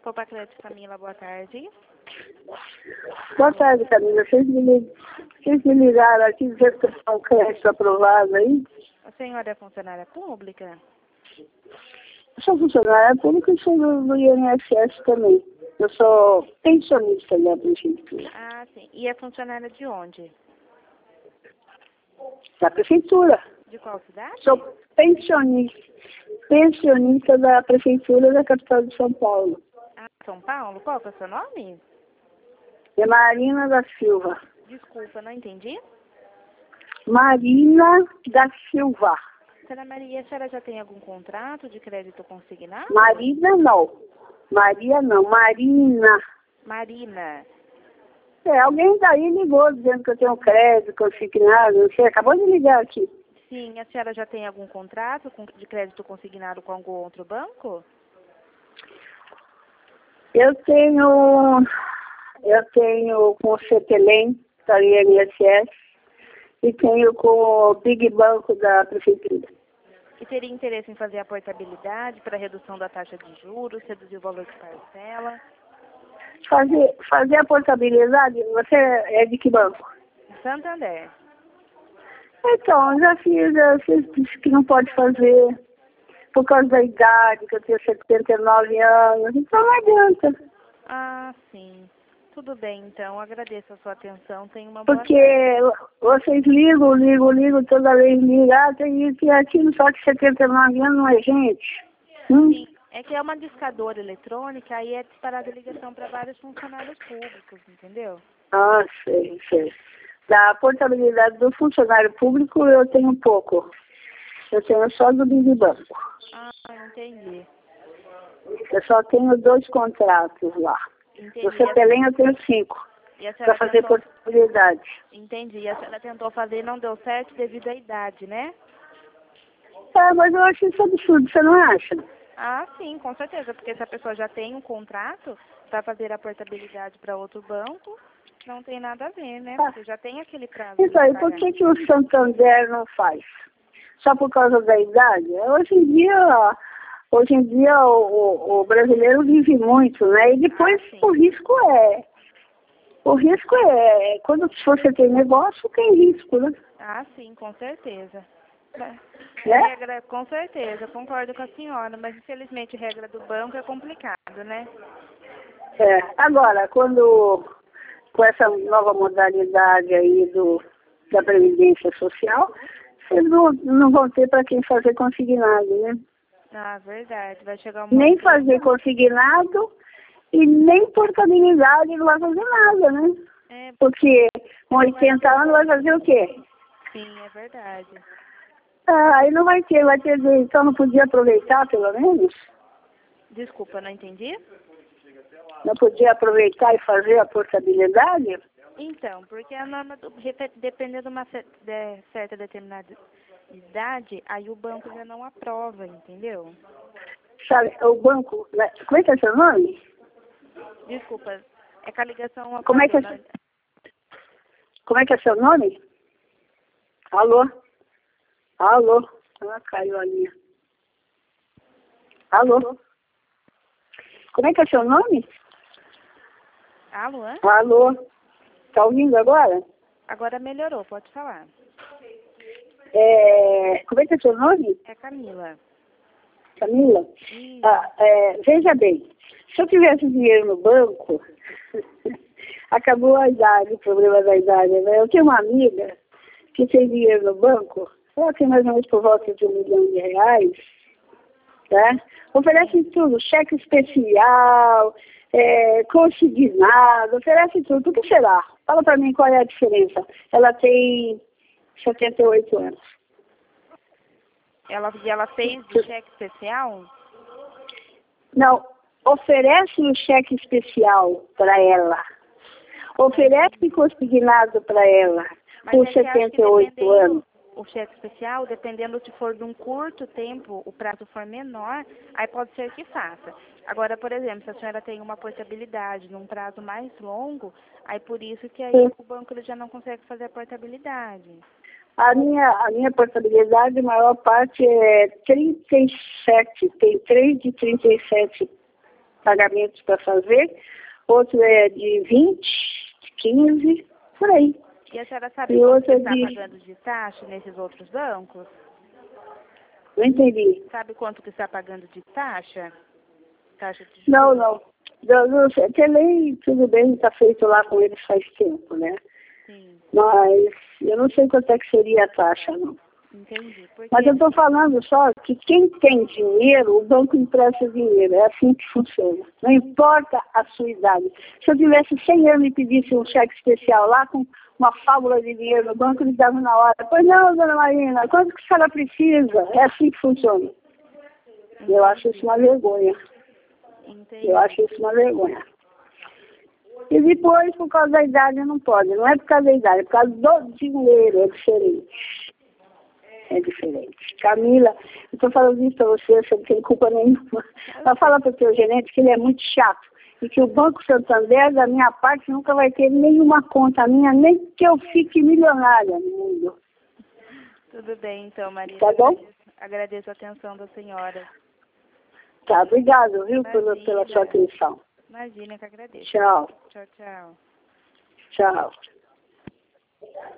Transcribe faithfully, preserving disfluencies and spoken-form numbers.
Copa Crédito, Camila, boa tarde. Boa tarde, Camila. Vocês me, lig... Vocês me ligaram aqui dizendo que está um crédito aprovado aí? A senhora é funcionária pública? Eu sou funcionária pública e sou do, do I N S S também. Eu sou pensionista da prefeitura. Ah, sim. E é funcionária de onde? Da prefeitura. De qual cidade? Sou pensionista. Pensionista da prefeitura da capital de São Paulo. Ah, São Paulo? Qual que é o seu nome? É Marina da Silva. Desculpa, não entendi. Marina da Silva. Senhora Maria, a senhora já tem algum contrato de crédito consignado? Marina não. Maria não. Marina. Marina. É, alguém daí ligou dizendo que eu tenho crédito consignado. Você acabou de ligar aqui. Sim, a senhora já tem algum contrato com- de crédito consignado com algum outro banco? Eu tenho, eu tenho com o CETELEM, da I N S S, e tenho com o Big Banco da Prefeitura. E teria interesse em fazer a portabilidade para redução da taxa de juros, reduzir o valor de parcela? Fazer, fazer a portabilidade, você é de que banco? Santander. Então, já fiz, já fiz, disse que não pode fazer por causa da idade, que eu tenho setenta e nove anos, então não adianta. Ah, sim. Tudo bem, então. Agradeço a sua atenção. Tenha uma boa Porque tarde. vocês ligam, ligam, ligam, toda vez ligam, ah, tem isso e aquilo, só que setenta e nove anos não é gente. Hum? Sim. É que é uma discadora eletrônica, aí é disparada ligação para vários funcionários públicos, entendeu? Ah, sei, sei. Da portabilidade do funcionário público eu tenho pouco. Eu tenho só do Big Banco. Ah, entendi. Eu só tenho dois contratos lá. Entendi. No CETELEM eu tenho cinco, E a para senhora fazer tentou... portabilidade. Entendi. E a senhora tentou fazer e não deu certo devido à idade, né? É, mas eu acho isso absurdo, você não acha? Ah, sim, com certeza, porque se a pessoa já tem um contrato para fazer a portabilidade para outro banco, não tem nada a ver, né? Porque já tem aquele prazo Então, de e por pagamento. que, que o Santander não faz? Só por causa da idade? Hoje em dia, hoje em dia o, o, o brasileiro vive muito, né? E depois Ah, sim. o risco é. O risco é, quando você tem negócio, tem risco, né? Ah, sim, com certeza. É Né? regra, com certeza, concordo com a senhora, mas infelizmente regra do banco é complicado, né? É. Agora, quando com essa nova modalidade aí do, da Previdência Social, vocês não, não vão ter para quem fazer consignado, né? Ah, verdade, vai chegar um Nem momento... fazer consignado e nem portabilidade não vai fazer nada, né? É, Porque com oitenta anos vai fazer o quê? sim, é verdade. Ah, aí não vai ter, vai ter, então não podia aproveitar pelo menos? Desculpa, não entendi? Não podia aproveitar e fazer a portabilidade? Então, porque a norma, do, repe- dependendo de uma cer- de certa determinada idade, aí o banco já não aprova, entendeu? Sabe, o banco, né? Como é que é seu nome? Desculpa, é que a ligação... Como é que é, atrasou, né? como é que é seu nome? Alô? Alô? Ah, caiu a linha. Alô? Como é que é seu nome? Alô? hã? Alô? Tá ouvindo agora? Agora melhorou, pode falar. É, como é que é seu nome? É Camila. Camila? Ih, Ah, é, veja bem, se eu tivesse dinheiro no banco, acabou a idade, o problema da idade, né? Eu tenho uma amiga que tem dinheiro no banco, ela tem mais ou menos por volta de um milhão de reais, né? Oferece tudo, cheque especial, é, consignado, oferece tudo. O que será? Fala pra mim qual é a diferença. Ela tem setenta e oito anos. ela, e ela fez de cheque especial? Não, oferece um cheque especial para ela. Oferece consignado para ela, Mas com é que acho que setenta e oito dependendo, anos. o cheque especial, dependendo se for de um curto tempo, o prazo for menor, aí pode ser que faça. Agora, por exemplo, se a senhora tem uma portabilidade num prazo mais longo, aí por isso que aí o banco ele já não consegue fazer a portabilidade. A minha, a minha portabilidade, a maior parte é trinta e sete, tem três de trinta e sete pagamentos para fazer, outro é de vinte, quinze, por aí. E a senhora sabe E quanto outro que é está de... pagando de taxa nesses outros bancos? Não entendi. Sabe quanto que está pagando de taxa? Taxa de juros? Não, não. Não, não sei. Telei, tudo bem, está feito lá com eles faz tempo, né? Sim, Mas eu não sei quanto é que seria a taxa, não. entendi. Porque... Mas eu estou falando só que quem tem dinheiro, o banco empresta dinheiro. É assim que funciona. Não importa a sua idade. Se eu tivesse cem anos e pedisse um cheque especial lá com uma fábula de dinheiro no banco, eles davam na hora. Pois não, dona Marina, quanto que a senhora precisa? É assim que funciona. Entendi. Eu acho isso uma vergonha. Entendi. Eu acho isso uma vergonha. E depois, por causa da idade, não pode. Não é por causa da idade, é por causa do dinheiro. É diferente. É diferente. Camila, eu estou falando isso para você, você não tem culpa nenhuma. Ela fala para o teu gerente que ele é muito chato e que o Banco Santander, da minha parte, nunca vai ter nenhuma conta minha, nem que eu fique milionária no mundo. Tudo bem, então, Marina. Tá bom? Agradeço, agradeço a atenção da senhora. Tá, obrigado, viu, pela, pela sua atenção. Imagina, que agradeço. Tchau. Tchau, tchau. Tchau.